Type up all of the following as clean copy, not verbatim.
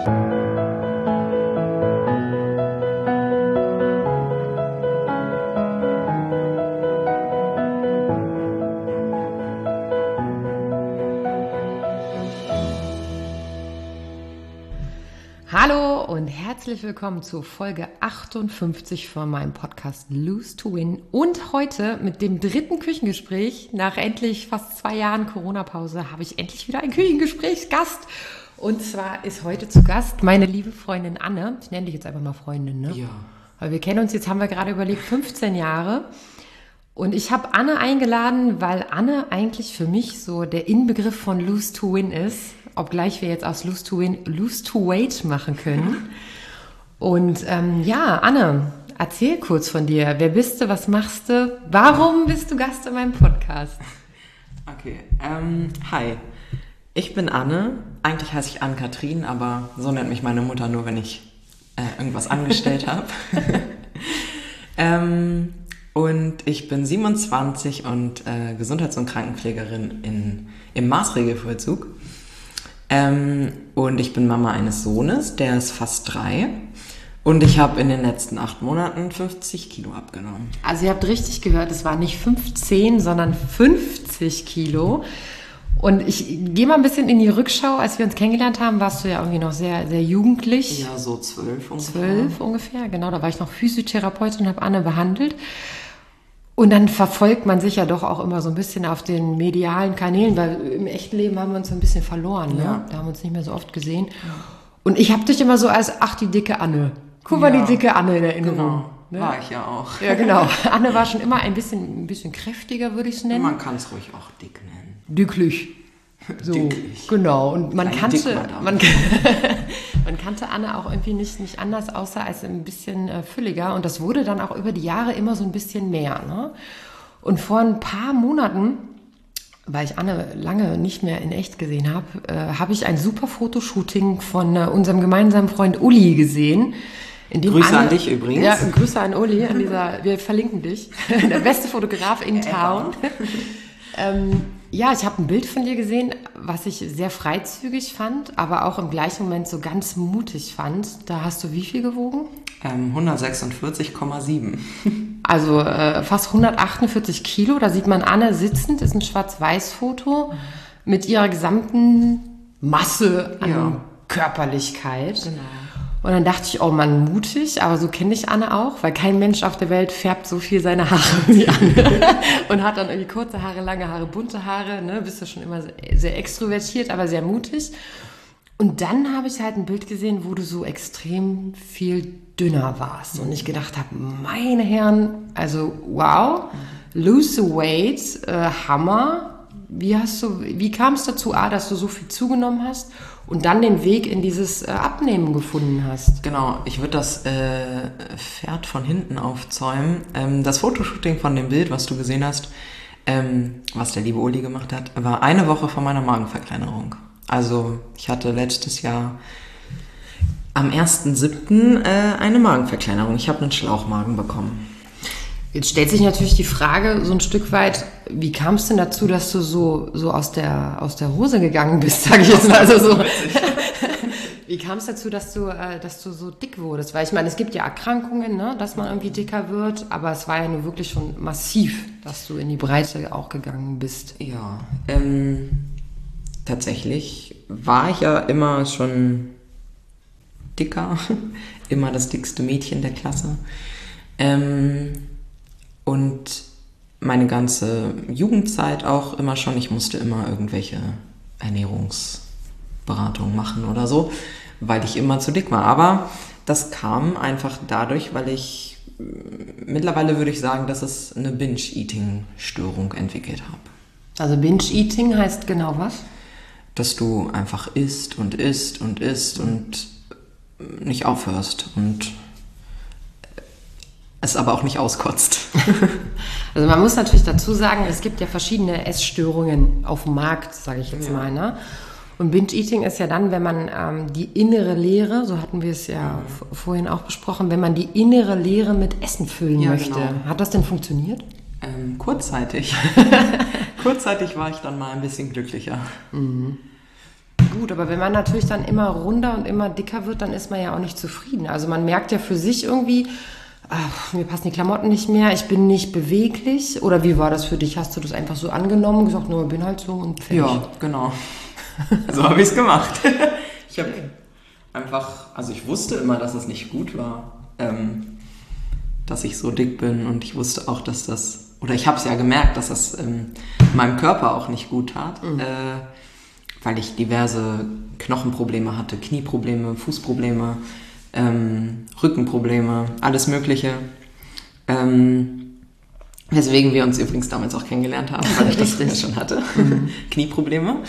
Hallo und herzlich willkommen zur Folge 58 von meinem Podcast Lose to Win und heute mit dem dritten Küchengespräch. Nach endlich fast 2 Jahren Corona-Pause habe ich endlich wieder einen Küchengesprächsgast. Und zwar ist heute zu Gast meine liebe Freundin Anne. Ich nenne dich jetzt einfach mal Freundin, ne? Ja. Weil wir kennen uns jetzt, haben wir gerade überlegt, 15 Jahre. Und ich habe Anne eingeladen, weil Anne eigentlich für mich so der Inbegriff von Lose to Win ist. Obgleich wir jetzt aus Lose to Win Lose to Weight machen können. Und ja, Anne, erzähl kurz von dir. Wer bist du, was machst du? Warum bist du Gast in meinem Podcast? Okay, hi. Ich bin Anne. Eigentlich heiße ich Ann-Kathrin, aber so nennt mich meine Mutter nur, wenn ich irgendwas angestellt habe. Und ich bin 27 und Gesundheits- und Krankenpflegerin im Maßregelvollzug. Und ich bin Mama eines Sohnes, der ist fast 3. Und ich habe in den letzten 8 Monaten 50 Kilo abgenommen. Also ihr habt richtig gehört, es waren nicht 15, sondern 50 Kilo. Und ich gehe mal ein bisschen in die Rückschau. Als wir uns kennengelernt haben, warst du ja irgendwie noch sehr, sehr jugendlich. Ja, so 12 ungefähr. 12 ungefähr, genau. Da war ich noch Physiotherapeutin und habe Anne behandelt. Und dann verfolgt man sich ja doch auch immer so ein bisschen auf den medialen Kanälen, weil im echten Leben haben wir uns so ein bisschen verloren. Ne? Ja. Da haben wir uns nicht mehr so oft gesehen. Und ich habe dich immer so als, ach, die dicke Anne. Guck mal, die dicke Anne in Erinnerung. Genau, ne? war ich ja auch. Ja, genau. Anne war schon immer ein bisschen kräftiger, würde ich es nennen. Man kann es ruhig auch dick nennen. Dicklich. So, Dicklich. Genau. Und man Kleine kannte, Dickmadame. man kannte Anne auch irgendwie nicht anders, außer als ein bisschen fülliger. Und das wurde dann auch über die Jahre immer so ein bisschen mehr. Ne? Und vor ein paar Monaten, weil ich Anne lange nicht mehr in echt gesehen habe, habe ich ein super Fotoshooting von unserem gemeinsamen Freund Uli gesehen. In dem Grüße Anne, an dich übrigens. Ja, Grüße an Uli. Wir verlinken dich. Der beste Fotograf in Town. Ja, ich habe ein Bild von dir gesehen, was ich sehr freizügig fand, aber auch im gleichen Moment so ganz mutig fand. Da hast du wie viel gewogen? 146,7. Also fast 148 Kilo. Da sieht man Anne sitzend, ist ein Schwarz-Weiß-Foto mit ihrer gesamten Masse an Körperlichkeit. Genau. Und dann dachte ich, oh Mann, mutig, aber so kenne ich Anne auch, weil kein Mensch auf der Welt färbt so viel seine Haare wie Anne und hat dann irgendwie kurze Haare, lange Haare, bunte Haare, ne? Bist du schon immer sehr extrovertiert, aber sehr mutig. Und dann habe ich halt ein Bild gesehen, wo du so extrem viel dünner warst und ich gedacht habe, meine Herren, also wow, lose weight, Hammer. Wie kam es dazu, dass du so viel zugenommen hast und dann den Weg in dieses Abnehmen gefunden hast? Genau, ich würde das Pferd von hinten aufzäumen. Das Fotoshooting von dem Bild, was du gesehen hast, was der liebe Uli gemacht hat, war eine Woche vor meiner Magenverkleinerung. Also ich hatte letztes Jahr am 1.7. Eine Magenverkleinerung. Ich habe einen Schlauchmagen bekommen. Jetzt stellt sich natürlich die Frage so ein Stück weit, wie kam es denn dazu, dass du so aus der Hose gegangen bist, sage ich jetzt mal. Also so. Wie kam es dazu, dass du so dick wurdest? Weil ich meine, es gibt ja Erkrankungen, ne, dass man irgendwie dicker wird, aber es war ja nur wirklich schon massiv, dass du in die Breite auch gegangen bist. Ja, tatsächlich war ich ja immer schon dicker, immer das dickste Mädchen der Klasse. Und meine ganze Jugendzeit auch immer schon, ich musste immer irgendwelche Ernährungsberatungen machen oder so, weil ich immer zu dick war. Aber das kam einfach dadurch, weil ich mittlerweile würde ich sagen, dass es eine Binge-Eating-Störung entwickelt habe. Also Binge-Eating heißt genau was? Dass du einfach isst und isst und isst und nicht aufhörst und es aber auch nicht auskotzt. Also man muss natürlich dazu sagen, es gibt ja verschiedene Essstörungen auf dem Markt, sage ich jetzt mal. Ne? Und Binge-Eating ist ja dann, wenn man die innere Leere, so hatten wir es ja vorhin auch besprochen, wenn man die innere Leere mit Essen füllen möchte. Genau. Hat das denn funktioniert? Kurzzeitig. Kurzzeitig war ich dann mal ein bisschen glücklicher. Mhm. gut. Aber wenn man natürlich dann immer runder und immer dicker wird, dann ist man ja auch nicht zufrieden. Also man merkt ja für sich irgendwie, ach, mir passen die Klamotten nicht mehr, ich bin nicht beweglich. Oder wie war das für dich? Hast du das einfach so angenommen, gesagt, nur bin halt so und fertig? Ja, genau. So habe ich es gemacht. Ich habe einfach, also ich wusste immer, dass es nicht gut war, dass ich so dick bin, und ich wusste auch, dass das, oder ich habe es ja gemerkt, dass das meinem Körper auch nicht gut tat, weil ich diverse Knochenprobleme hatte, Knieprobleme, Fußprobleme, Rückenprobleme, alles Mögliche. Weswegen wir uns übrigens damals auch kennengelernt haben, weil ich das früher schon hatte. Knieprobleme.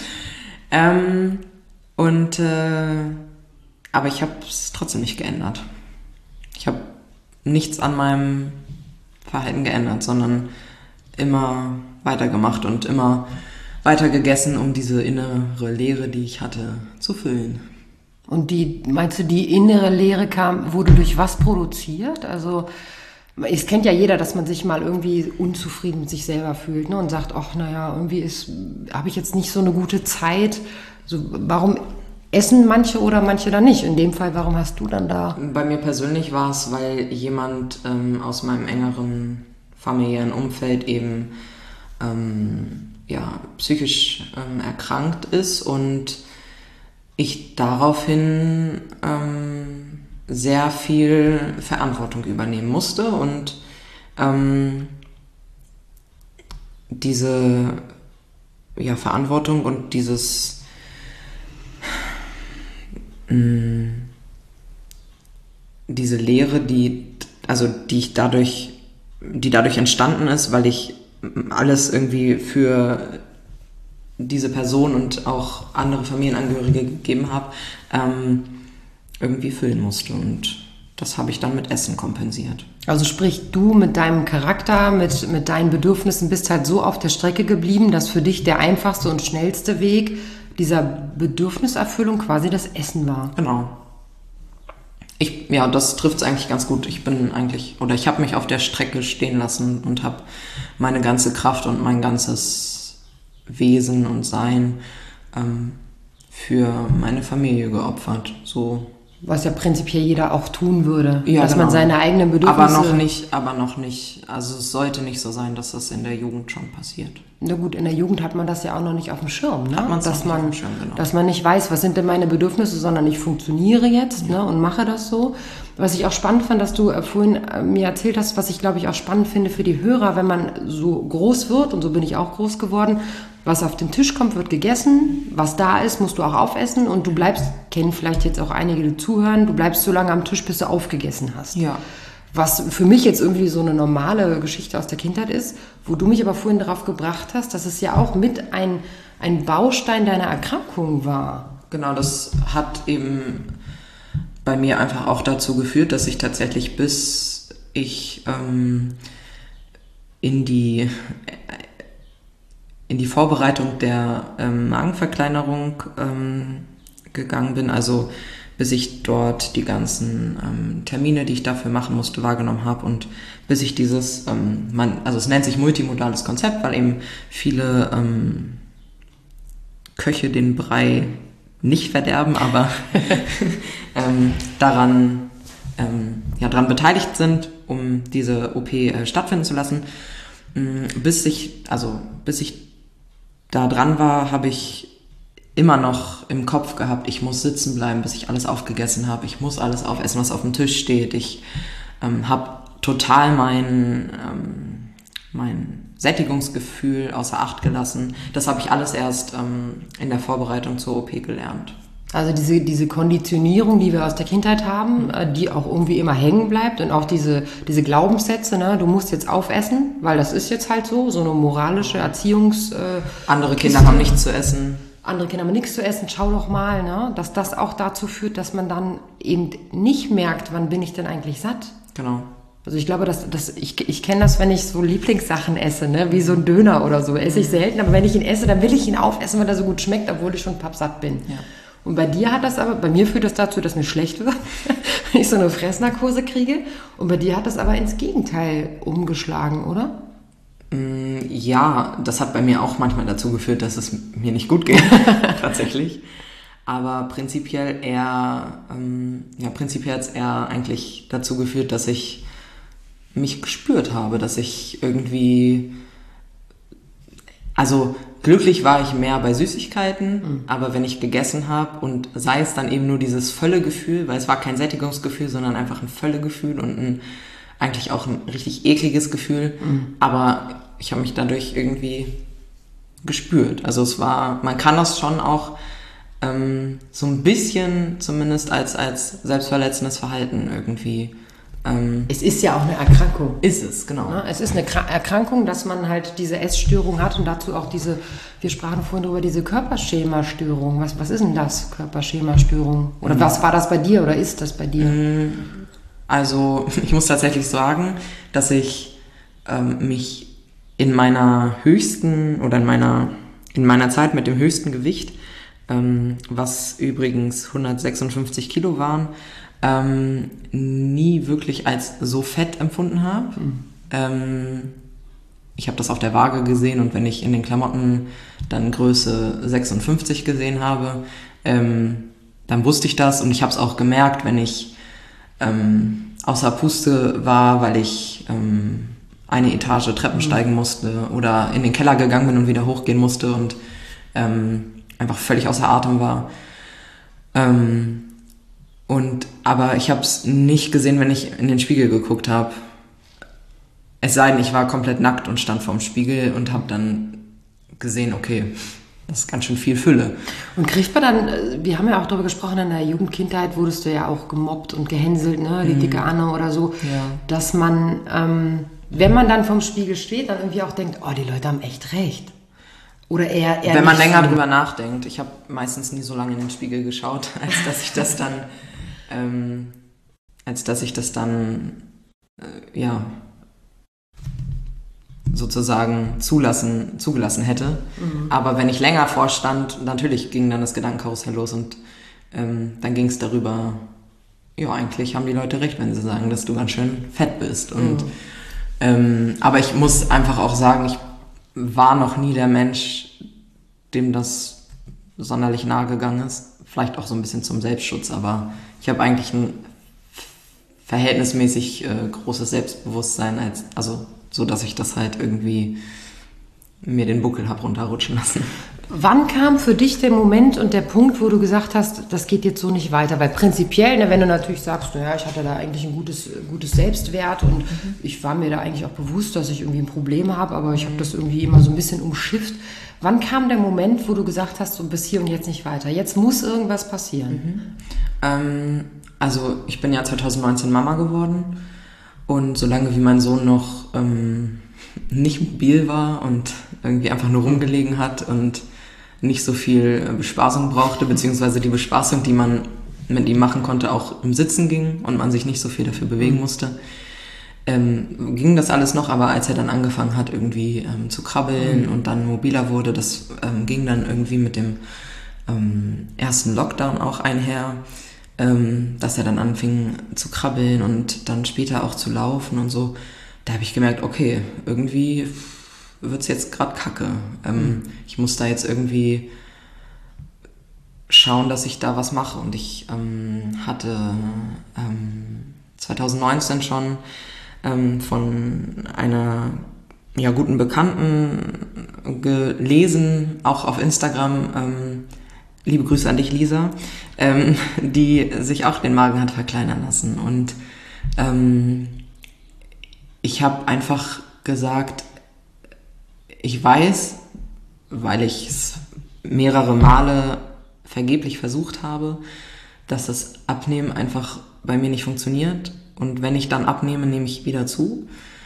Aber ich habe es trotzdem nicht geändert. Ich habe nichts an meinem Verhalten geändert, sondern immer weitergemacht und immer weiter gegessen, um diese innere Leere, die ich hatte, zu füllen. Und meinst du, die innere Leere wurde durch was produziert? Also, es kennt ja jeder, dass man sich mal irgendwie unzufrieden mit sich selber fühlt, ne? Und sagt, ach, naja, irgendwie habe ich jetzt nicht so eine gute Zeit. So, warum essen manche oder manche dann nicht? In dem Fall, warum hast du dann da? Bei mir persönlich war es, weil jemand aus meinem engeren familiären Umfeld eben psychisch erkrankt ist und ich daraufhin sehr viel Verantwortung übernehmen musste und diese Verantwortung und diese Lehre, die dadurch entstanden ist, weil ich alles irgendwie für diese Person und auch andere Familienangehörige gegeben habe, irgendwie füllen musste. Und das habe ich dann mit Essen kompensiert. Also sprich, du mit deinem Charakter, mit deinen Bedürfnissen bist halt so auf der Strecke geblieben, dass für dich der einfachste und schnellste Weg dieser Bedürfniserfüllung quasi das Essen war. Genau. Das trifft es eigentlich ganz gut. Ich habe mich auf der Strecke stehen lassen und habe meine ganze Kraft und mein ganzes Wesen und Sein für meine Familie geopfert. So. Was ja prinzipiell jeder auch tun würde, ja, dass man seine eigenen Bedürfnisse... Aber noch nicht, also es sollte nicht so sein, dass das in der Jugend schon passiert. Na gut, in der Jugend hat man das ja auch noch nicht auf dem Schirm, ne? Auf dem Schirm, genau. Dass man nicht weiß, was sind denn meine Bedürfnisse, sondern ich funktioniere jetzt, ne, und mache das so. Was ich auch spannend fand, dass du vorhin mir erzählt hast, was ich glaube ich auch spannend finde für die Hörer, wenn man so groß wird, und so bin ich auch groß geworden, was auf den Tisch kommt, wird gegessen, was da ist, musst du auch aufessen, und du bleibst, kennen vielleicht jetzt auch einige, die zuhören, du bleibst so lange am Tisch, bis du aufgegessen hast. Ja. Was für mich jetzt irgendwie so eine normale Geschichte aus der Kindheit ist, wo du mich aber vorhin darauf gebracht hast, dass es ja auch mit ein Baustein deiner Erkrankung war. Genau, das hat eben bei mir einfach auch dazu geführt, dass ich tatsächlich, bis ich in die Vorbereitung der Magenverkleinerung gegangen bin, also bis ich dort die ganzen Termine, die ich dafür machen musste, wahrgenommen habe, und bis ich dieses, es nennt sich multimodales Konzept, weil eben viele Köche den Brei nicht verderben, aber daran beteiligt sind, um diese OP stattfinden zu lassen. Bis ich da dran war, habe ich immer noch im Kopf gehabt, ich muss sitzen bleiben, bis ich alles aufgegessen habe. Ich muss alles aufessen, was auf dem Tisch steht. Ich habe total mein Sättigungsgefühl außer Acht gelassen. Das habe ich alles erst in der Vorbereitung zur OP gelernt. Also diese Konditionierung, die wir aus der Kindheit haben, die auch irgendwie immer hängen bleibt, und auch diese Glaubenssätze, ne, du musst jetzt aufessen, weil das ist jetzt halt so eine moralische Erziehungs... Andere Kinder haben nichts zu essen. Andere Kinder haben nichts zu essen, schau doch mal, ne, dass das auch dazu führt, dass man dann eben nicht merkt, wann bin ich denn eigentlich satt. Genau. Also ich glaube, ich kenne das, wenn ich so Lieblingssachen esse, ne, wie so ein Döner oder so, esse ich selten, aber wenn ich ihn esse, dann will ich ihn aufessen, weil er so gut schmeckt, obwohl ich schon pappsatt bin. Ja. Und bei mir führt das dazu, dass mir schlecht wird, wenn ich so eine Fressnarkose kriege, und bei dir hat das aber ins Gegenteil umgeschlagen, oder? Ja, das hat bei mir auch manchmal dazu geführt, dass es mir nicht gut geht, tatsächlich. Aber prinzipiell prinzipiell hat es eher eigentlich dazu geführt, dass ich mich gespürt habe, dass ich irgendwie, also glücklich war ich mehr bei Süßigkeiten, aber wenn ich gegessen habe und sei es dann eben nur dieses Völlegefühl, weil es war kein Sättigungsgefühl, sondern einfach ein Völlegefühl und eigentlich auch ein richtig ekliges Gefühl, aber ich habe mich dadurch irgendwie gespürt. Also man kann das schon auch so ein bisschen zumindest als selbstverletzendes Verhalten irgendwie. Es ist ja auch eine Erkrankung. Ist es, genau. Ne? Es ist eine Erkrankung, dass man halt diese Essstörung hat und dazu auch wir sprachen vorhin über diese Körperschemastörung. Was ist denn das, Körperschemastörung? Oder was war das bei dir oder ist das bei dir? Also ich muss tatsächlich sagen, dass ich mich in meiner höchsten oder in meiner Zeit mit dem höchsten Gewicht, was übrigens 156 Kilo waren, nie wirklich als so fett empfunden habe. Ich habe das auf der Waage gesehen und wenn ich in den Klamotten dann Größe 56 gesehen habe, dann wusste ich das und ich habe es auch gemerkt, wenn ich außer Puste war, weil ich eine Etage Treppen steigen musste oder in den Keller gegangen bin und wieder hochgehen musste und einfach völlig außer Atem war. Aber ich habe es nicht gesehen, wenn ich in den Spiegel geguckt habe. Es sei denn, ich war komplett nackt und stand vorm Spiegel und habe dann gesehen, okay, das ist ganz schön viel Fülle. Und kriegt man dann, wir haben ja auch darüber gesprochen, in der Jugendkindheit wurdest du ja auch gemobbt und gehänselt, ne, die dicke Anne oder so, dass man, wenn man dann vorm Spiegel steht, dann irgendwie auch denkt, oh, die Leute haben echt recht. Oder eher wenn man länger drüber nachdenkt. Ich habe meistens nie so lange in den Spiegel geschaut, als dass ich das dann sozusagen zugelassen hätte. Aber wenn ich länger vorstand, natürlich ging dann das Gedankenkarussell los und dann ging es darüber, ja, eigentlich haben die Leute recht, wenn sie sagen, dass du ganz schön fett bist. Und aber ich muss einfach auch sagen, ich war noch nie der Mensch, dem das sonderlich nahe gegangen ist. Vielleicht auch so ein bisschen zum Selbstschutz, aber ich habe eigentlich ein verhältnismäßig großes Selbstbewusstsein, so dass ich das halt irgendwie mir den Buckel habe runterrutschen lassen. Wann kam für dich der Moment und der Punkt, wo du gesagt hast, das geht jetzt so nicht weiter? Weil prinzipiell, ne, wenn du natürlich sagst, naja, ich hatte da eigentlich ein gutes Selbstwert und ich war mir da eigentlich auch bewusst, dass ich irgendwie ein Problem habe, aber ich habe das irgendwie immer so ein bisschen umschifft. Wann kam der Moment, wo du gesagt hast, so bis hier und jetzt nicht weiter? Jetzt muss irgendwas passieren. Also ich bin ja 2019 Mama geworden und solange wie mein Sohn noch nicht mobil war und irgendwie einfach nur rumgelegen hat und nicht so viel Bespaßung brauchte, beziehungsweise die Bespaßung, die man mit ihm machen konnte, auch im Sitzen ging und man sich nicht so viel dafür bewegen musste, ging das alles noch, aber als er dann angefangen hat, irgendwie zu krabbeln und dann mobiler wurde, das ging dann irgendwie mit dem ersten Lockdown auch einher, dass er dann anfing zu krabbeln und dann später auch zu laufen und so. Da habe ich gemerkt, okay, irgendwie wird's jetzt gerade kacke. Ich muss da jetzt irgendwie schauen, dass ich da was mache. Und ich hatte 2019 schon von einer guten Bekannten gelesen, auch auf Instagram, liebe Grüße an dich, Lisa, die sich auch den Magen hat verkleinern lassen. Und ich habe einfach gesagt, ich weiß, weil ich es mehrere Male vergeblich versucht habe, dass das Abnehmen einfach bei mir nicht funktioniert. Und wenn ich dann abnehme, nehme ich wieder zu,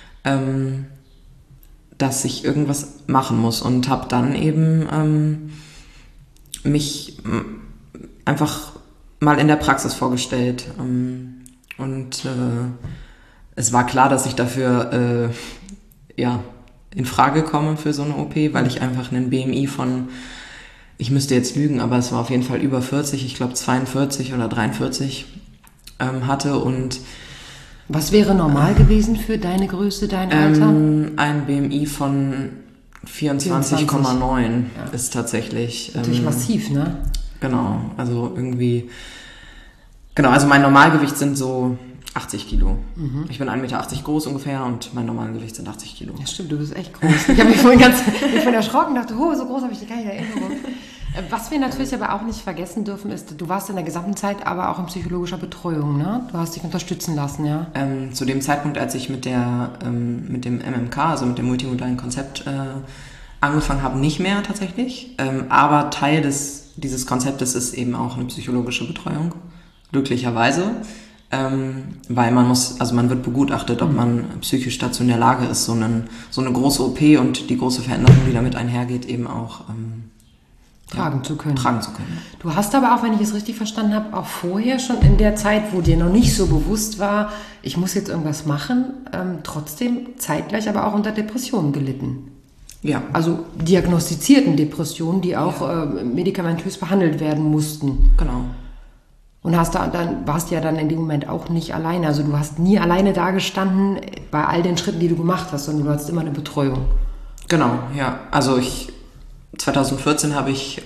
dass ich irgendwas machen muss. Und habe dann eben mich einfach mal in der Praxis vorgestellt. Und es war klar, dass ich dafür in Frage komme für so eine OP, weil ich einfach einen BMI von, ich müsste jetzt lügen, aber es war auf jeden Fall über 40, ich glaube 42 oder 43 hatte. Und was wäre normal gewesen für deine Größe, dein Alter? Ein BMI von 24,9 ist tatsächlich. Natürlich massiv, ne? Genau, also irgendwie, genau, also mein Normalgewicht sind so 80 Kilo. Ich bin 1,80 Meter groß ungefähr und mein Normalgewicht sind 80 Kilo. Ja, stimmt, du bist echt groß. Ich habe mich vorhin erschrocken und dachte, so groß habe ich gar nicht in Erinnerung. Was wir natürlich aber auch nicht vergessen dürfen, ist, du warst in der gesamten Zeit aber auch in psychologischer Betreuung, ne? Du hast dich unterstützen lassen, ja? Zu dem Zeitpunkt, als ich mit dem MMK, also mit dem multimodalen Konzept, angefangen habe, nicht mehr tatsächlich. Aber Teil dieses Konzeptes ist eben auch eine psychologische Betreuung, glücklicherweise. Weil man wird begutachtet, ob man psychisch dazu in der Lage ist, so eine große OP und die große Veränderung, die damit einhergeht, eben auch tragen zu können. Du hast aber auch, wenn ich es richtig verstanden habe, auch vorher schon in der Zeit, wo dir noch nicht so bewusst war, ich muss jetzt irgendwas machen, trotzdem zeitgleich aber auch unter Depressionen gelitten. Ja. Also diagnostizierten Depressionen, die auch medikamentös behandelt werden mussten. Genau. Und warst ja dann in dem Moment auch nicht alleine. Also du hast nie alleine dagestanden bei all den Schritten, die du gemacht hast, sondern du hattest immer eine Betreuung. Genau, ja. Also 2014 habe ich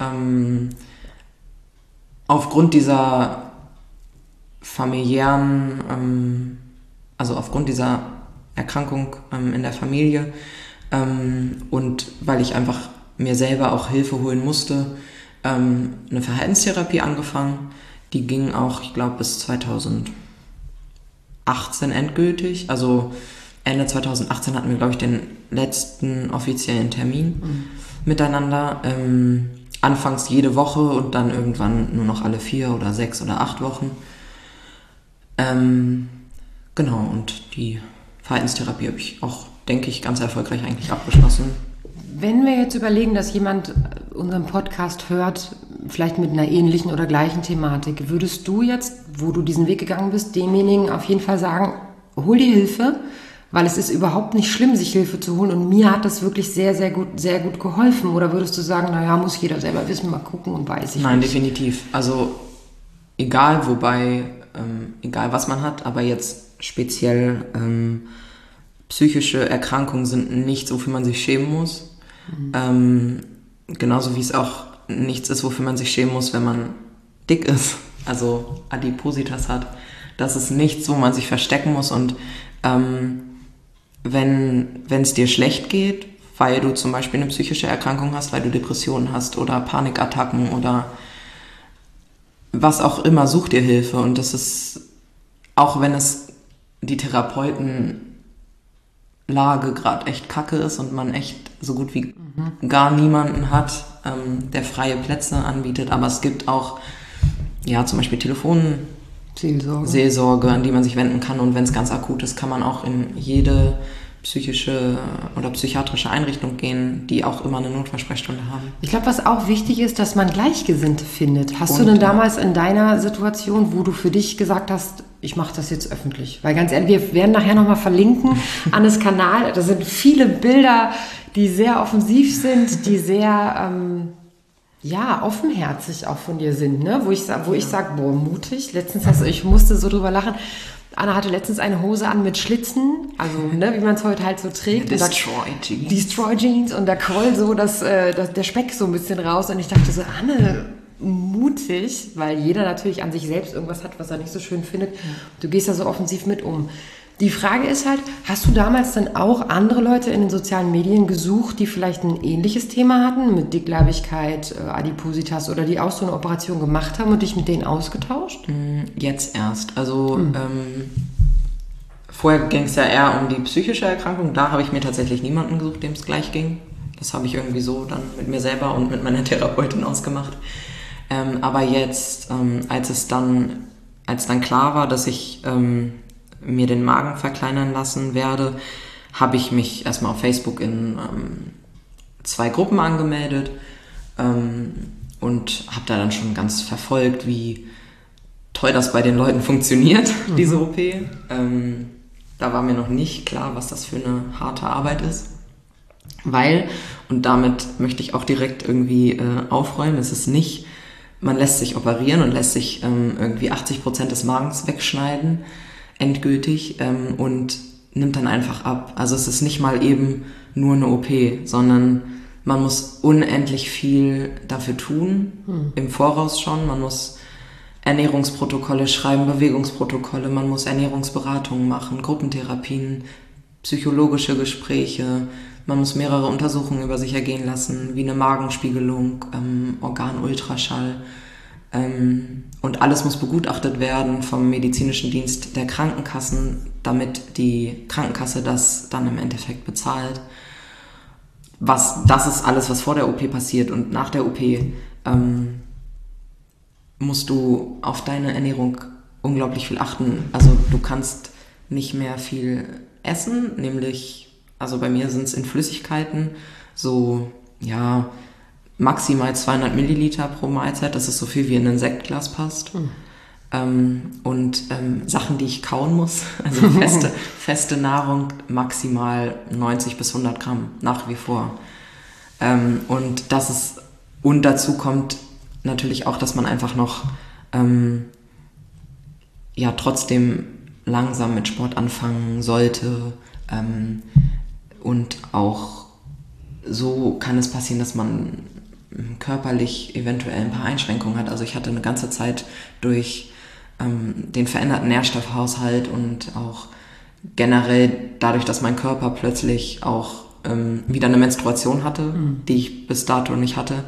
aufgrund dieser familiären, also aufgrund dieser Erkrankung in der Familie und weil ich einfach mir selber auch Hilfe holen musste, eine Verhaltenstherapie angefangen. Die ging auch, ich glaube, bis 2018 endgültig. Also Ende 2018 hatten wir, glaube ich, den letzten offiziellen Termin miteinander. Anfangs jede Woche und dann irgendwann nur noch alle 4 oder 6 oder 8 Wochen. Genau, und die Verhaltenstherapie habe ich auch, denke ich, ganz erfolgreich eigentlich abgeschlossen. Wenn wir jetzt überlegen, dass jemand unseren Podcast hört, vielleicht mit einer ähnlichen oder gleichen Thematik, würdest du jetzt, wo du diesen Weg gegangen bist, demjenigen auf jeden Fall sagen, hol dir Hilfe, weil es ist überhaupt nicht schlimm, sich Hilfe zu holen und mir hat das wirklich sehr, sehr gut geholfen? Oder würdest du sagen, naja, muss jeder selber wissen, mal gucken und weiß ich nicht? Nein, definitiv. Also egal was man hat, aber jetzt speziell psychische Erkrankungen sind nichts, wofür man sich schämen muss. Genauso wie es auch nichts ist, wofür man sich schämen muss, wenn man dick ist, also Adipositas hat. Das ist nichts, wo man sich verstecken muss und wenn es dir schlecht geht, weil du zum Beispiel eine psychische Erkrankung hast, weil du Depressionen hast oder Panikattacken oder was auch immer, such dir Hilfe. Und das ist, auch wenn es die Therapeutenlage gerade echt kacke ist und man echt so gut wie gar niemanden hat, der freie Plätze anbietet, aber es gibt auch zum Beispiel Seelsorge, an die man sich wenden kann und wenn es ganz akut ist, kann man auch in jede psychische oder psychiatrische Einrichtung gehen, die auch immer eine Notfallsprechstunde haben. Ich glaube, was auch wichtig ist, dass man Gleichgesinnte findet. Hast du denn damals in deiner Situation, wo du für dich gesagt hast, ich mache das jetzt öffentlich? Weil ganz ehrlich, wir werden nachher nochmal verlinken an das Kanal. Da sind viele Bilder, die sehr offensiv sind, die sehr offenherzig auch von dir sind, ne? Wo ich sage, boah, mutig. Ich musste so drüber lachen. Anna hatte letztens eine Hose an mit Schlitzen, also wie man es heute halt so trägt. Destroy Jeans. Und da quoll so der Speck so ein bisschen raus. Und ich dachte so, Anne, mutig, weil jeder natürlich an sich selbst irgendwas hat, was er nicht so schön findet. Du gehst da so offensiv mit um. Die Frage ist halt, hast du damals dann auch andere Leute in den sozialen Medien gesucht, die vielleicht ein ähnliches Thema hatten, mit Dickleibigkeit, Adipositas oder die auch so eine Operation gemacht haben und dich mit denen ausgetauscht? Jetzt erst. Also vorher ging es ja eher um die psychische Erkrankung. Da habe ich mir tatsächlich niemanden gesucht, dem es gleich ging. Das habe ich irgendwie so dann mit mir selber und mit meiner Therapeutin ausgemacht. Aber jetzt, als dann klar war, dass ich mir den Magen verkleinern lassen werde, habe ich mich erstmal auf Facebook in 2 Gruppen angemeldet und habe da dann schon ganz verfolgt, wie toll das bei den Leuten funktioniert, diese OP. Da war mir noch nicht klar, was das für eine harte Arbeit ist. Weil, und damit möchte ich auch direkt irgendwie aufräumen, es ist nicht, man lässt sich operieren und lässt sich irgendwie 80% des Magens wegschneiden, endgültig, und nimmt dann einfach ab. Also es ist nicht mal eben nur eine OP, sondern Man muss unendlich viel dafür tun, im Voraus schon. Man muss Ernährungsprotokolle schreiben, Bewegungsprotokolle, man muss Ernährungsberatungen machen, Gruppentherapien, psychologische Gespräche, man muss mehrere Untersuchungen über sich ergehen lassen, wie eine Magenspiegelung, Organultraschall. Und alles muss begutachtet werden vom medizinischen Dienst der Krankenkassen, damit die Krankenkasse das dann im Endeffekt bezahlt. Das ist alles, was vor der OP passiert. Und nach der OP musst du auf deine Ernährung unglaublich viel achten. Also du kannst nicht mehr viel essen, nämlich, also bei mir sind es in Flüssigkeiten so, ja, maximal 200 Milliliter pro Mahlzeit. Das ist so viel, wie in ein Sektglas passt. Und Sachen, die ich kauen muss, also feste Nahrung, maximal 90 bis 100 Gramm, nach wie vor. Und dazu kommt natürlich auch, dass man einfach noch trotzdem langsam mit Sport anfangen sollte. Und auch so kann es passieren, dass man körperlich eventuell ein paar Einschränkungen hat. Also ich hatte eine ganze Zeit durch den veränderten Nährstoffhaushalt und auch generell dadurch, dass mein Körper plötzlich auch wieder eine Menstruation hatte, die ich bis dato nicht hatte,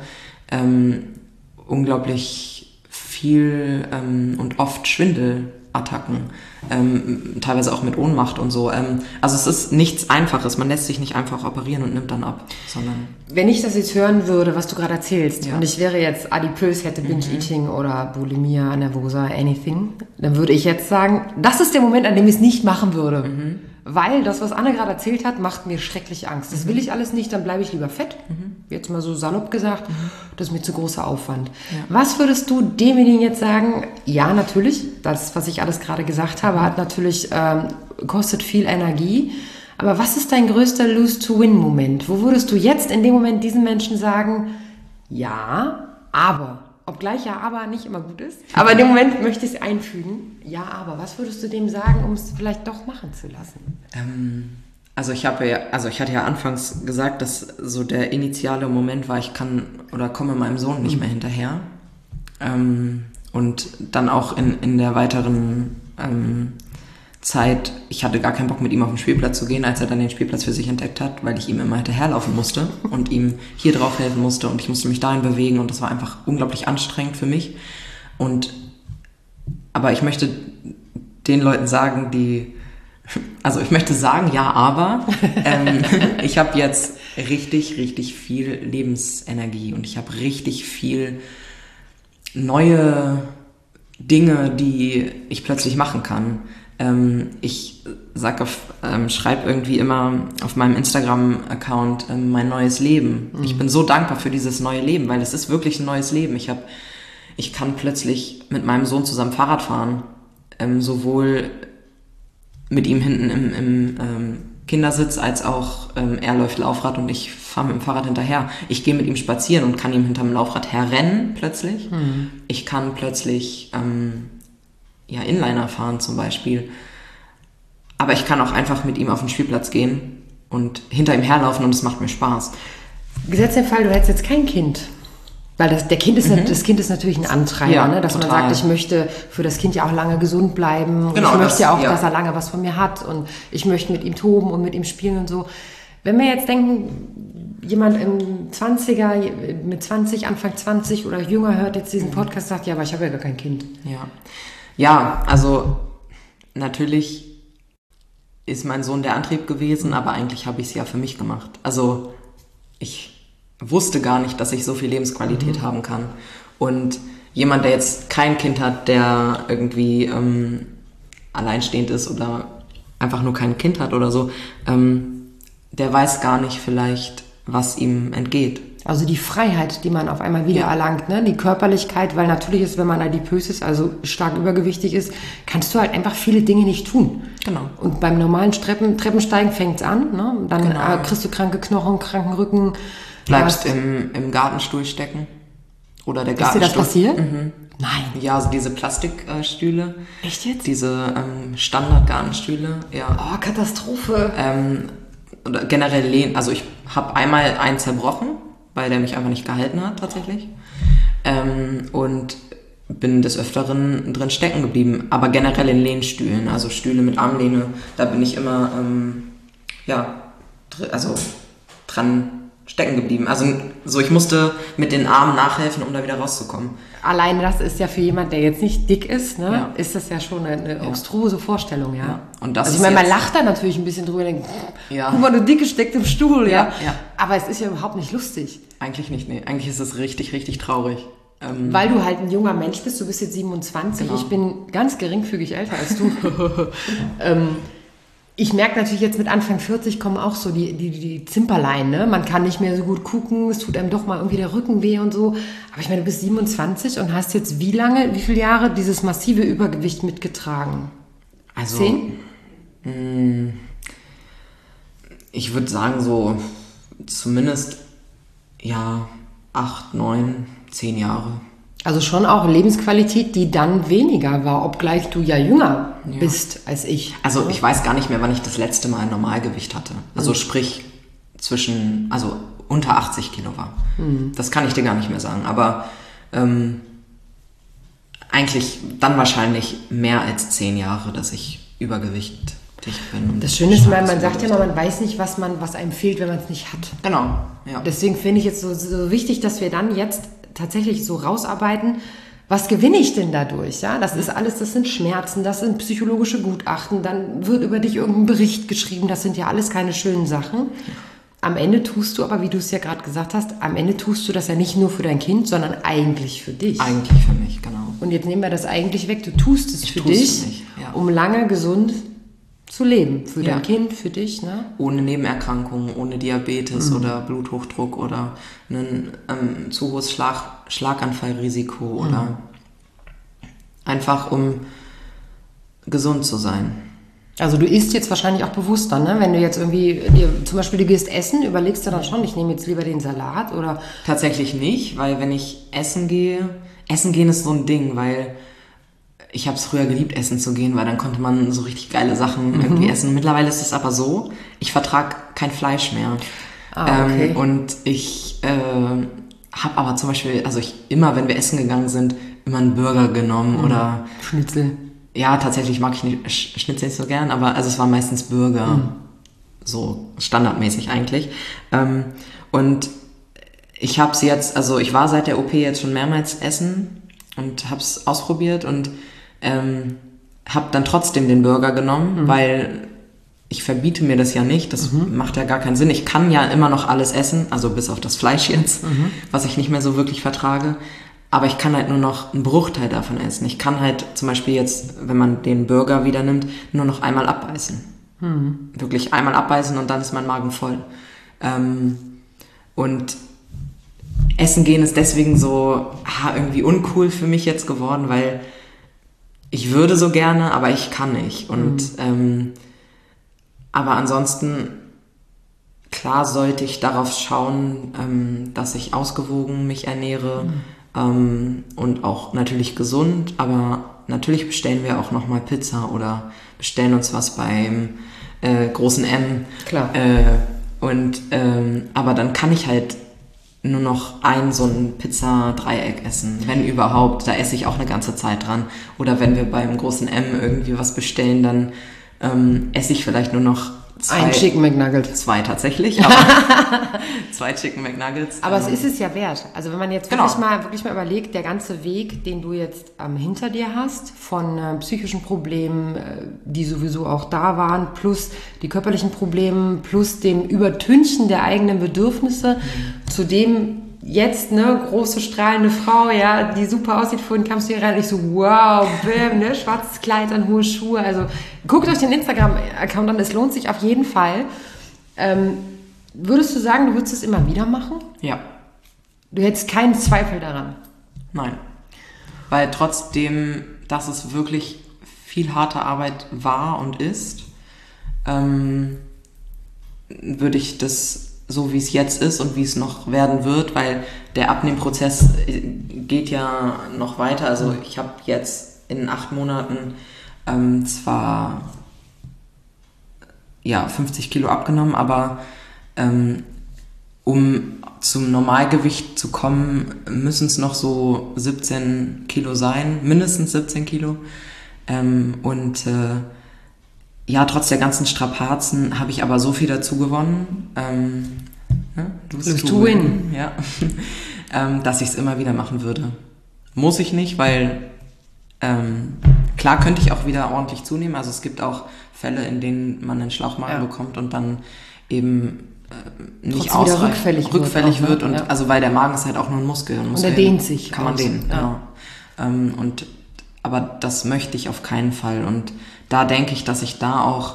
unglaublich viel und oft Schwindelattacken, teilweise auch mit Ohnmacht und so. Also es ist nichts Einfaches, man lässt sich nicht einfach operieren und nimmt dann ab, sondern... Wenn ich das jetzt hören würde, was du gerade erzählst, und ich wäre jetzt adipös, hätte Binge-Eating oder Bulimia, Nervosa, anything, dann würde ich jetzt sagen, das ist der Moment, an dem ich es nicht machen würde. Weil das, was Anne gerade erzählt hat, macht mir schrecklich Angst. Das will ich alles nicht, dann bleibe ich lieber fett. Jetzt mal so salopp gesagt, das ist mir zu großer Aufwand. Ja. Was würdest du demjenigen jetzt sagen? Ja, natürlich, das, was ich alles gerade gesagt habe, hat natürlich, kostet viel Energie. Aber was ist dein größter Lose-to-Win-Moment? Wo würdest du jetzt in dem Moment diesen Menschen sagen, ja, aber... Obgleich ja, aber nicht immer gut ist. Aber in dem Moment möchte ich es einfügen. Ja, aber was würdest du dem sagen, um es vielleicht doch machen zu lassen? Also ich hatte ja anfangs gesagt, dass so der initiale Moment war, ich komme meinem Sohn nicht mehr hinterher. Und dann auch in der weiteren Zeit, ich hatte gar keinen Bock, mit ihm auf den Spielplatz zu gehen, als er dann den Spielplatz für sich entdeckt hat, weil ich ihm immer hinterherlaufen musste und ihm hier drauf helfen musste und ich musste mich dahin bewegen und das war einfach unglaublich anstrengend für mich. Aber ich möchte den Leuten sagen, ich möchte sagen, ja, aber ich habe jetzt richtig, richtig viel Lebensenergie und ich habe richtig viel neue Dinge, die ich plötzlich machen kann. Ich schreibe irgendwie immer auf meinem Instagram-Account mein neues Leben. Ich bin so dankbar für dieses neue Leben, weil es ist wirklich ein neues Leben. Ich kann plötzlich mit meinem Sohn zusammen Fahrrad fahren, sowohl mit ihm hinten im Kindersitz, als auch er läuft Laufrad und ich fahre mit dem Fahrrad hinterher. Ich gehe mit ihm spazieren und kann ihm hinterm Laufrad herrennen plötzlich. Ich kann plötzlich Inliner fahren zum Beispiel. Aber ich kann auch einfach mit ihm auf den Spielplatz gehen und hinter ihm herlaufen und es macht mir Spaß. Gesetzt den Fall, du hättest jetzt kein Kind. Weil das Kind ist natürlich ein Antreiber, ja, ne? Dass total. Man sagt, ich möchte für das Kind ja auch lange gesund bleiben. Genau, und ich möchte ja auch, dass er lange was von mir hat. Und ich möchte mit ihm toben und mit ihm spielen und so. Wenn wir jetzt denken, jemand im 20er, mit 20, Anfang 20 oder jünger hört jetzt diesen Podcast, sagt, ja, aber ich habe ja gar kein Kind. Ja, also natürlich ist mein Sohn der Antrieb gewesen, aber eigentlich habe ich es ja für mich gemacht. Also ich wusste gar nicht, dass ich so viel Lebensqualität haben kann. Und jemand, der jetzt kein Kind hat, der irgendwie alleinstehend ist oder einfach nur kein Kind hat oder so, der weiß gar nicht vielleicht, was ihm entgeht. Also die Freiheit, die man auf einmal wieder erlangt, ne? Die Körperlichkeit, weil natürlich ist, wenn man adipös ist, also stark übergewichtig ist, kannst du halt einfach viele Dinge nicht tun. Genau. Und beim normalen Treppensteigen fängt's an, ne? Dann kriegst du kranke Knochen, kranken Rücken. Bleibst im Gartenstuhl stecken. Oder der Gartenstuhl. Ist dir das passiert? Nein. Ja, also diese Plastikstühle. Echt jetzt? Diese Standard-Gartenstühle, ja. Oh, Katastrophe. Oder generell Lehnen. Also ich habe einmal einen zerbrochen weil der mich einfach nicht gehalten hat tatsächlich. Und bin des Öfteren drin stecken geblieben, aber generell in Lehnstühlen, also Stühle mit Armlehne, da bin ich immer dran stecken geblieben. Also so, ich musste mit den Armen nachhelfen, um da wieder rauszukommen. Alleine das ist ja für jemand, der jetzt nicht dick ist, ne, ist das ja schon eine abstruse Vorstellung, ja. Ja. Und das also ich meine, man lacht da natürlich ein bisschen drüber, denkt, guck mal, du Dicke steckt im Stuhl, ja. Aber es ist ja überhaupt nicht lustig. Eigentlich nicht, nee. Eigentlich ist es richtig, richtig traurig. Weil du halt ein junger Mensch bist, du bist jetzt 27, genau. Ich bin ganz geringfügig älter als du. Ich merke natürlich jetzt mit Anfang 40 kommen auch so die Zimperlein, ne? Man kann nicht mehr so gut gucken, es tut einem doch mal irgendwie der Rücken weh und so. Aber ich meine, du bist 27 und hast jetzt wie viele Jahre dieses massive Übergewicht mitgetragen? Also 10? Ich würde sagen so zumindest 8, 9, 10 Jahre. Also schon auch Lebensqualität, die dann weniger war, obgleich du ja jünger bist als ich. Also ich weiß gar nicht mehr, wann ich das letzte Mal ein Normalgewicht hatte. Also sprich unter 80 Kilo war. Das kann ich dir gar nicht mehr sagen. Aber eigentlich dann wahrscheinlich mehr als 10 Jahre, dass ich übergewichtig bin. Das Schöne ist, man sagt ja immer, man weiß nicht, was einem fehlt, wenn man es nicht hat. Genau, ja. Deswegen finde ich jetzt so wichtig, dass wir dann jetzt tatsächlich so rausarbeiten, was gewinne ich denn dadurch? Ja, das ist alles, das sind Schmerzen, das sind psychologische Gutachten, dann wird über dich irgendein Bericht geschrieben, das sind ja alles keine schönen Sachen. Am Ende tust du aber, wie du es ja gerade gesagt hast, am Ende tust du das ja nicht nur für dein Kind, sondern eigentlich für dich. Eigentlich für mich, genau. Und jetzt nehmen wir das eigentlich weg, du tust es für dich, um lange gesund zu leben. Für dein Kind, für dich, ne? Ohne Nebenerkrankungen, ohne Diabetes oder Bluthochdruck oder ein zu hohes Schlaganfallrisiko oder einfach um gesund zu sein. Also du isst jetzt wahrscheinlich auch bewusster, ne? Wenn du jetzt irgendwie, zum Beispiel du gehst essen, überlegst du dann schon, ich nehme jetzt lieber den Salat oder... Tatsächlich nicht, weil wenn ich essen gehen ist so ein Ding, weil ich habe es früher geliebt, essen zu gehen, weil dann konnte man so richtig geile Sachen irgendwie essen. Mittlerweile ist es aber so, ich vertrage kein Fleisch mehr. Okay. Und ich habe aber zum Beispiel, immer, wenn wir essen gegangen sind, immer einen Burger genommen oder... Schnitzel. Ja, tatsächlich mag ich Schnitzel nicht so gern, aber es waren meistens Burger. So standardmäßig eigentlich. Und ich habe sie jetzt, ich war seit der OP jetzt schon mehrmals essen und habe es ausprobiert und habe dann trotzdem den Burger genommen, weil ich verbiete mir das ja nicht, das macht ja gar keinen Sinn. Ich kann ja immer noch alles essen, also bis auf das Fleisch jetzt, was ich nicht mehr so wirklich vertrage, aber ich kann halt nur noch einen Bruchteil davon essen. Ich kann halt zum Beispiel jetzt, wenn man den Burger wieder nimmt, nur noch einmal abbeißen. Wirklich einmal abbeißen und dann ist mein Magen voll. Und Essen gehen ist deswegen so irgendwie uncool für mich jetzt geworden, weil ich würde so gerne, aber ich kann nicht. Und aber ansonsten, klar sollte ich darauf schauen, dass ich ausgewogen mich ernähre und auch natürlich gesund, aber natürlich bestellen wir auch nochmal Pizza oder bestellen uns was beim großen M. Klar. Aber dann kann ich halt nur noch so ein Pizza-Dreieck essen, wenn überhaupt. Da esse ich auch eine ganze Zeit dran. Oder wenn wir beim großen M irgendwie was bestellen, dann esse ich vielleicht nur noch ein Chicken McNugget. 2 tatsächlich, aber 2 Chicken McNuggets. Aber es ist es ja wert. Also wenn man jetzt wirklich mal überlegt, der ganze Weg, den du jetzt hinter dir hast, von psychischen Problemen, die sowieso auch da waren, plus die körperlichen Probleme, plus dem Übertünchen der eigenen Bedürfnisse, zu dem jetzt, ne, große, strahlende Frau, ja, die super aussieht, vorhin kamst du hier rein und ich so, wow, bam, ne, schwarzes Kleid an, hohe Schuhe, also guckt euch den Instagram-Account an, es lohnt sich auf jeden Fall. Würdest du sagen, du würdest es immer wieder machen? Ja. Du hättest keinen Zweifel daran? Nein. Weil trotzdem, dass es wirklich viel harte Arbeit war und ist, würde ich das so wie es jetzt ist und wie es noch werden wird, weil der Abnehmprozess geht ja noch weiter. Also ich habe jetzt in 8 Monaten zwar 50 Kilo abgenommen, aber um zum Normalgewicht zu kommen, müssen es noch so 17 Kilo sein, mindestens 17 Kilo. Trotz der ganzen Strapazen habe ich aber so viel dazu gewonnen. Lose to win. Ja. Dass ich es immer wieder machen würde. Muss ich nicht, weil klar könnte ich auch wieder ordentlich zunehmen. Also es gibt auch Fälle, in denen man einen Schlauchmagen bekommt und dann eben nicht ausreichend rückfällig wird. Und also weil der Magen ist halt auch nur ein Muskel. Und der dehnt sich. Kann man dehnen, genau. Aber das möchte ich auf keinen Fall. Und da denke ich, dass ich da auch,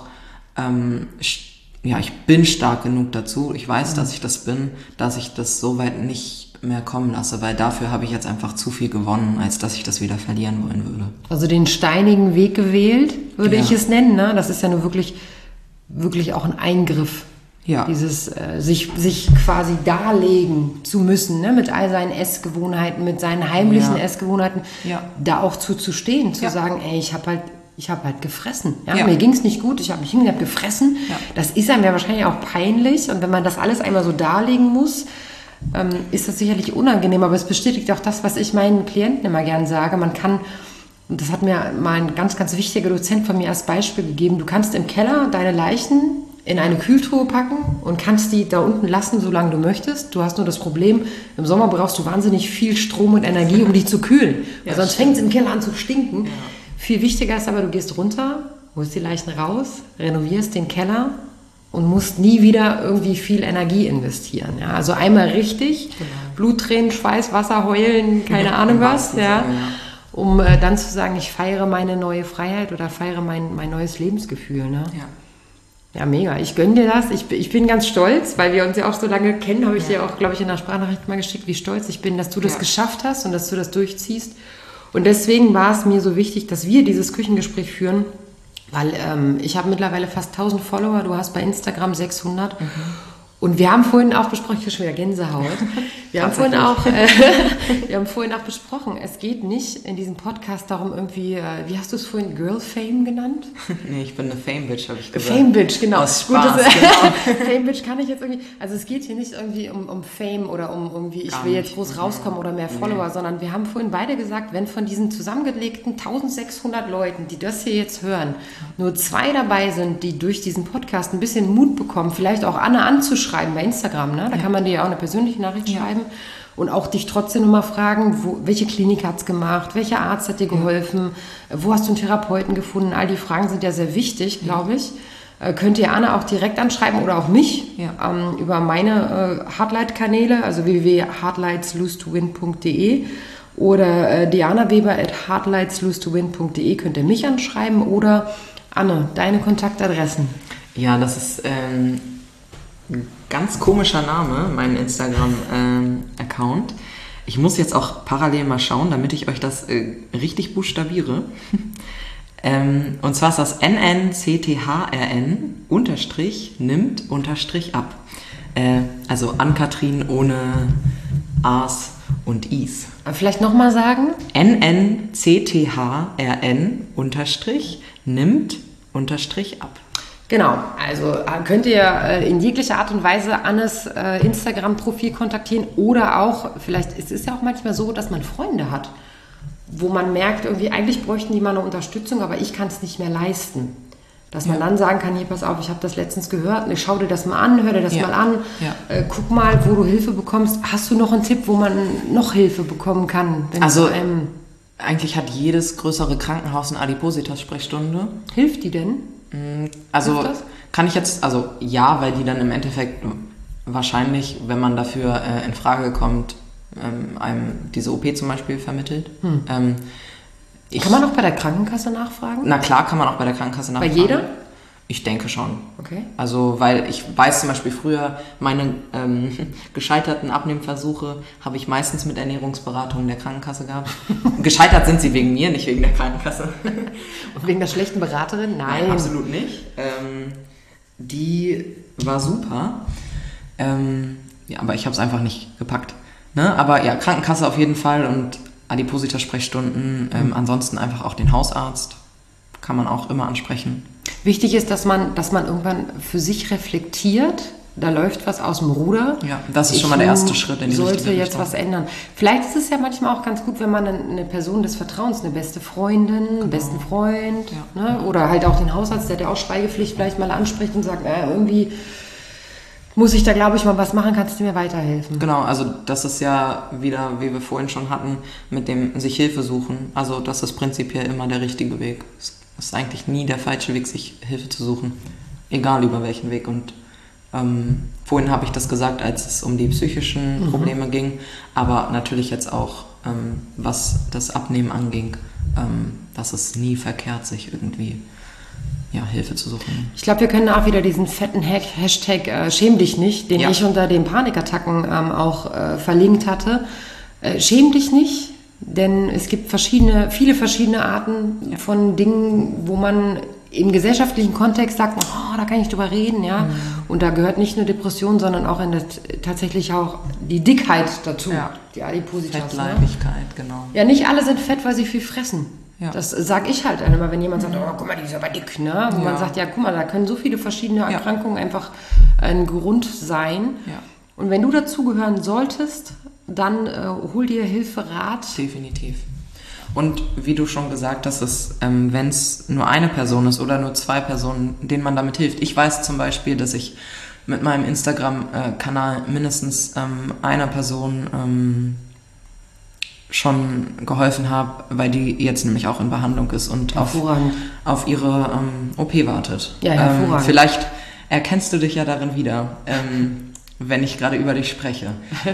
ich bin stark genug dazu. Ich weiß, dass ich das bin, dass ich das so weit nicht mehr kommen lasse, weil dafür habe ich jetzt einfach zu viel gewonnen, als dass ich das wieder verlieren wollen würde. Also den steinigen Weg gewählt, würde ich es nennen. Ne? Das ist ja nur wirklich, wirklich auch ein Eingriff. Ja. Dieses sich quasi darlegen zu müssen, ne? Mit all seinen Essgewohnheiten, mit seinen heimlichen Essgewohnheiten, da auch zu stehen, zu sagen, ey, ich habe halt gefressen. Ja? Mir ging es nicht gut, ich habe mich hingehabt, gefressen. Ja. Das ist einem ja wahrscheinlich auch peinlich. Und wenn man das alles einmal so darlegen muss, ist das sicherlich unangenehm. Aber es bestätigt auch das, was ich meinen Klienten immer gern sage. Man kann, und das hat mir mal ein ganz, ganz wichtiger Dozent von mir als Beispiel gegeben, du kannst im Keller deine Leichen in eine Kühltruhe packen und kannst die da unten lassen, solange du möchtest. Du hast nur das Problem, im Sommer brauchst du wahnsinnig viel Strom und Energie, um die zu kühlen. Weil sonst fängt es im Keller an zu stinken. Ja. Viel wichtiger ist aber, du gehst runter, holst die Leichen raus, renovierst den Keller und musst nie wieder irgendwie viel Energie investieren. Ja? Also einmal richtig, Bluttränen, Schweiß, Wasser, Heulen, keine Ahnung was, um dann zu sagen, ich feiere meine neue Freiheit oder feiere mein neues Lebensgefühl. Ne? Ja, mega. Ich gönne dir das. Ich bin ganz stolz, weil wir uns ja auch so lange kennen, habe ich dir auch, glaube ich, in der Sprachnachricht mal geschickt, wie stolz ich bin, dass du das geschafft hast und dass du das durchziehst. Und deswegen war es mir so wichtig, dass wir dieses Küchengespräch führen, weil ich habe mittlerweile fast 1000 Follower, du hast bei Instagram 600. Und wir haben vorhin auch besprochen, ich kriege schon wieder Gänsehaut, wir haben vorhin auch besprochen, es geht nicht in diesem Podcast darum irgendwie, wie hast du es vorhin, Girl Fame genannt? Nee, ich bin eine Fame-Bitch, habe ich gesagt. Fame-Bitch, genau. Aus Spaß, genau. Fame-Bitch kann ich jetzt irgendwie, also es geht hier nicht irgendwie um Fame oder um irgendwie, ich will jetzt groß rauskommen oder mehr Follower, sondern wir haben vorhin beide gesagt, wenn von diesen zusammengelegten 1600 Leuten, die das hier jetzt hören, nur 2 dabei sind, die durch diesen Podcast ein bisschen Mut bekommen, vielleicht auch Anne anzuschreiben, bei Instagram, ne? Da kann man dir ja auch eine persönliche Nachricht schreiben und auch dich trotzdem nochmal fragen, welche Klinik hat es gemacht, welcher Arzt hat dir geholfen, wo hast du einen Therapeuten gefunden, all die Fragen sind ja sehr wichtig, glaube ich. Könnt ihr Anne auch direkt anschreiben oder auch mich über meine Heartlight-Kanäle, also www.heartlightslose2win.de oder dianaweber@heartlightslose2win.de könnt ihr mich anschreiben oder Anne, deine Kontaktadressen. Ja, das ist ein ganz komischer Name, mein Instagram-Account. Ich muss jetzt auch parallel mal schauen, damit ich euch das richtig buchstabiere. Und zwar ist das NNCTHRN nimmt ab. Also Ann-Kathrin ohne A's und I's. Vielleicht nochmal sagen? NNCTHRN nimmt ab. Genau, also könnt ihr in jeglicher Art und Weise Annes Instagram-Profil kontaktieren oder auch, vielleicht ist es ja auch manchmal so, dass man Freunde hat, wo man merkt, irgendwie eigentlich bräuchten die mal eine Unterstützung, aber ich kann es nicht mehr leisten. Dass man dann sagen kann, hier, pass auf, ich habe das letztens gehört, ich schau dir das mal an, hör dir das mal an, guck mal, wo du Hilfe bekommst. Hast du noch einen Tipp, wo man noch Hilfe bekommen kann? Eigentlich hat jedes größere Krankenhaus eine Adipositas-Sprechstunde. Hilft die denn? Also kann ich jetzt, ja, weil die dann im Endeffekt wahrscheinlich, wenn man dafür in Frage kommt, einem diese OP zum Beispiel vermittelt. Kann man auch bei der Krankenkasse nachfragen? Na klar, kann man auch bei der Krankenkasse nachfragen. Bei jeder? Ich denke schon. Okay. Also, weil ich weiß zum Beispiel früher, meine gescheiterten Abnehmversuche habe ich meistens mit Ernährungsberatung der Krankenkasse gehabt. Gescheitert sind sie wegen mir, nicht wegen der Krankenkasse. Und wegen der schlechten Beraterin? Nein. Absolut nicht. Die war super. Aber ich habe es einfach nicht gepackt. Ne? Aber ja, Krankenkasse auf jeden Fall und Adipositas-Sprechstunden. Ansonsten einfach auch den Hausarzt. Kann man auch immer ansprechen. Wichtig ist, dass man irgendwann für sich reflektiert, da läuft was aus dem Ruder. Ja, das ist schon mal der erste Schritt in die richtige Richtung. Sollte jetzt Richtung. was ändern. Vielleicht ist es ja manchmal auch ganz gut, wenn man eine Person des Vertrauens, eine beste Freundin, einen besten Freund, ne? Oder halt auch den Hausarzt, der hat ja auch Schweigepflicht, vielleicht mal anspricht und sagt, irgendwie muss ich da, glaube ich, mal was machen, kannst du mir weiterhelfen? Genau, also das ist ja wieder, wie wir vorhin schon hatten, mit dem sich Hilfe suchen. Also das ist prinzipiell immer der richtige Weg. Es ist eigentlich nie der falsche Weg, sich Hilfe zu suchen. Egal über welchen Weg. Und vorhin habe ich das gesagt, als es um die psychischen Probleme ging, aber natürlich jetzt auch, was das Abnehmen anging, dass es nie verkehrt, sich irgendwie Hilfe zu suchen. Ich glaube, wir können auch wieder diesen fetten Hashtag schäm dich nicht, den ich unter den Panikattacken auch verlinkt hatte. Schäm dich nicht, denn es gibt viele verschiedene Arten von Dingen, wo man im gesellschaftlichen Kontext sagt, da kann ich drüber reden, ja. Und da gehört nicht nur Depression, sondern auch tatsächlich auch die Dickheit dazu, die Adipositas. Fettleibigkeit, genau. Ja, nicht alle sind fett, weil sie viel fressen. Ja. Das sage ich halt immer, wenn jemand sagt, guck mal, die ist aber dick, ne? Und man sagt, guck mal, da können so viele verschiedene Erkrankungen einfach ein Grund sein. Ja. Und wenn du dazugehören solltest, dann hol dir Hilfe, Rat. Definitiv. Und wie du schon gesagt hast, wenn es nur eine Person ist oder nur 2 Personen, denen man damit hilft. Ich weiß zum Beispiel, dass ich mit meinem Instagram-Kanal mindestens einer Person schon geholfen habe, weil die jetzt nämlich auch in Behandlung ist und auf ihre OP wartet. Ja, hervorragend. Vielleicht erkennst du dich ja darin wieder, wenn ich gerade über dich spreche.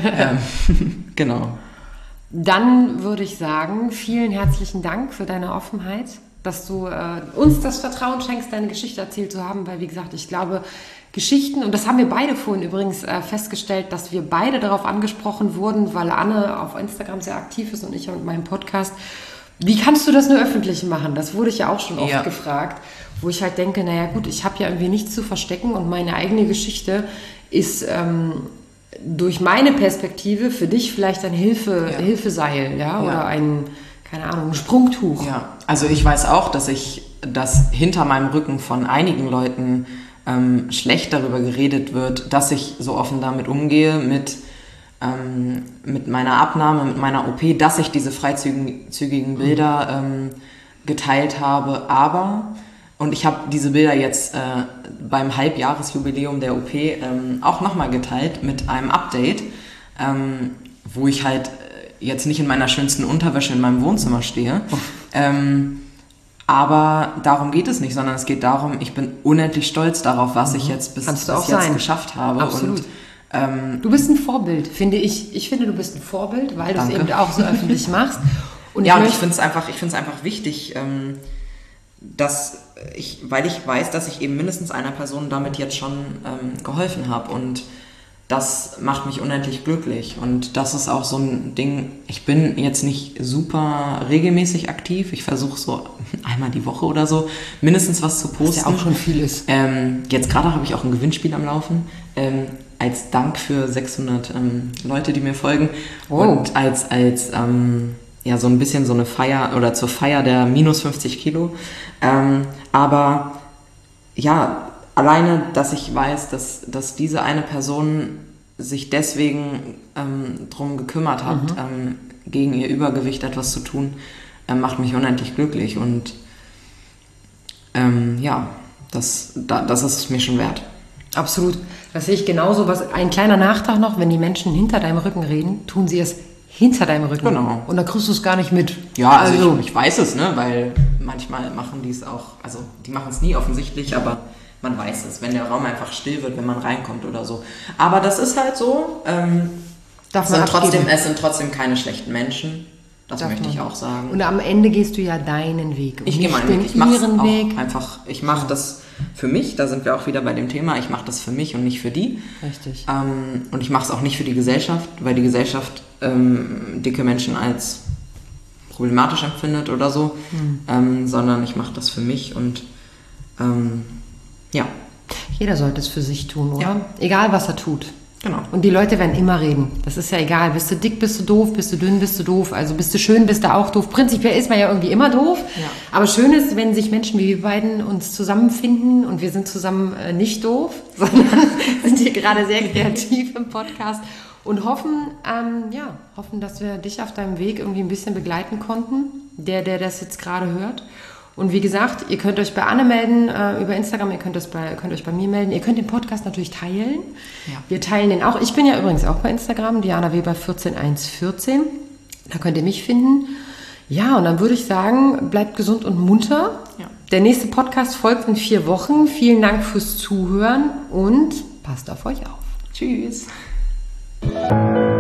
Genau. Dann würde ich sagen, vielen herzlichen Dank für deine Offenheit, dass du uns das Vertrauen schenkst, deine Geschichte erzählt zu haben, weil, wie gesagt, ich glaube, Geschichten, und das haben wir beide vorhin übrigens festgestellt, dass wir beide darauf angesprochen wurden, weil Anne auf Instagram sehr aktiv ist und ich mit meinem Podcast. Wie kannst du das nur öffentlich machen? Das wurde ich ja auch schon oft gefragt, wo ich halt denke, naja gut, ich habe ja irgendwie nichts zu verstecken und meine eigene Geschichte ist durch meine Perspektive für dich vielleicht ein Hilfeseil, oder ein, keine Ahnung, ein Sprungtuch. Ja, also ich weiß auch, dass hinter meinem Rücken von einigen Leuten schlecht darüber geredet wird, dass ich so offen damit umgehe, mit meiner Abnahme, mit meiner OP, dass ich diese freizügigen Bilder geteilt habe, und ich habe diese Bilder jetzt beim Halbjahresjubiläum der OP auch nochmal geteilt mit einem Update, wo ich halt jetzt nicht in meiner schönsten Unterwäsche in meinem Wohnzimmer stehe. Aber darum geht es nicht, sondern es geht darum, ich bin unendlich stolz darauf, was ich jetzt bis jetzt geschafft habe. Absolut. Und, du bist ein Vorbild, finde ich. Ich finde, du bist ein Vorbild, weil du es eben auch so öffentlich machst. Und ich finde es einfach wichtig, weil ich weiß, dass ich eben mindestens einer Person damit jetzt schon geholfen habe, und das macht mich unendlich glücklich. Und das ist auch so ein Ding, ich bin jetzt nicht super regelmäßig aktiv, ich versuche so einmal die Woche oder so mindestens was zu posten. Was ja auch schon viel ist. Jetzt gerade habe ich auch ein Gewinnspiel am Laufen, als Dank für 600 Leute, die mir folgen, und als so ein bisschen so eine Feier oder zur Feier der minus 50 Kilo. Aber ja, alleine, dass ich weiß, dass diese eine Person sich deswegen drum gekümmert hat, gegen ihr Übergewicht etwas zu tun, macht mich unendlich glücklich. Und das ist es mir schon wert. Absolut. Das sehe ich genauso. Ein kleiner Nachtrag noch, wenn die Menschen hinter deinem Rücken reden, tun sie es hinter deinem Rücken. Genau. Und da kriegst du es gar nicht mit. Ja, also ich weiß es, ne, weil manchmal machen die es auch, also die machen es nie offensichtlich, aber man weiß es, wenn der Raum einfach still wird, wenn man reinkommt oder so. Aber das ist halt so. Es sind trotzdem keine schlechten Menschen. Das möchte ich auch sagen. Und am Ende gehst du ja deinen Weg. Ich gehe meinen Weg. Ich mache ihren Weg. Einfach, ich mache das für mich. Da sind wir auch wieder bei dem Thema. Ich mache das für mich und nicht für die. Richtig. Und ich mache es auch nicht für die Gesellschaft, weil die Gesellschaft dicke Menschen als problematisch empfindet oder so. Sondern ich mache das für mich und Jeder sollte es für sich tun, oder? Ja. Egal, was er tut. Genau. Und die Leute werden immer reden. Das ist ja egal. Bist du dick, bist du doof, bist du dünn, bist du doof. Also bist du schön, bist du auch doof. Prinzipiell ist man ja irgendwie immer doof. Ja. Aber schön ist, wenn sich Menschen wie wir beiden uns zusammenfinden und wir sind zusammen nicht doof, sondern sind hier gerade sehr kreativ im Podcast und hoffen, dass wir dich auf deinem Weg irgendwie ein bisschen begleiten konnten, der das jetzt gerade hört. Und wie gesagt, ihr könnt euch bei Anne melden über Instagram, ihr könnt euch bei mir melden. Ihr könnt den Podcast natürlich teilen. Ja. Wir teilen den auch. Ich bin ja übrigens auch bei Instagram, Diana Weber 14114. Da könnt ihr mich finden. Ja, und dann würde ich sagen, bleibt gesund und munter. Ja. Der nächste Podcast folgt in 4 Wochen. Vielen Dank fürs Zuhören und passt auf euch auf. Tschüss.